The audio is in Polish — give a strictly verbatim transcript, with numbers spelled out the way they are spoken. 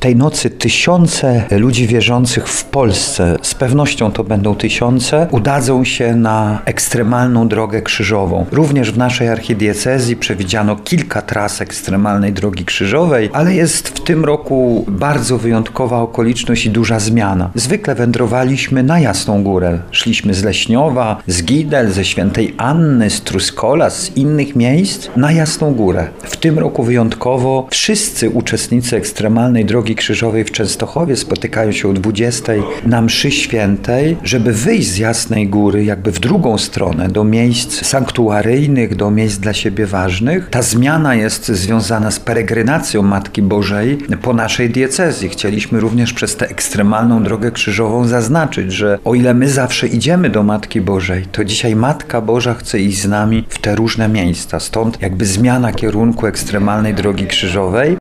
tej nocy tysiące ludzi wierzących w Polsce, z pewnością to będą tysiące, udadzą się na ekstremalną drogę krzyżową. Również w naszej archidiecezji przewidziano kilka tras ekstremalnej drogi krzyżowej, ale jest w tym roku bardzo wyjątkowa okoliczność i duża zmiana. Zwykle wędrowaliśmy na Jasną Górę. Szliśmy z Leśniowa, z Gidel, ze Świętej Anny, z Truskola, z innych miejsc na Jasną Górę. W tym roku wyjątkowo wszyscy uczestnicy ekstremalnej drogi krzyżowej w Częstochowie spotykają się o dwudziestej na mszy świętej, żeby wyjść z Jasnej Góry jakby w drugą stronę, do miejsc sanktuaryjnych, do miejsc dla siebie ważnych. Ta zmiana jest związana z peregrinacją Matki Bożej po naszej diecezji. Chcieliśmy również przez tę ekstremalną drogę krzyżową zaznaczyć, że o ile my zawsze idziemy do Matki Bożej, to dzisiaj Matka Boża chce iść z nami w te różne miejsca. Stąd jakby zmiana kierunku ekstremalnej drogi krzyżowej.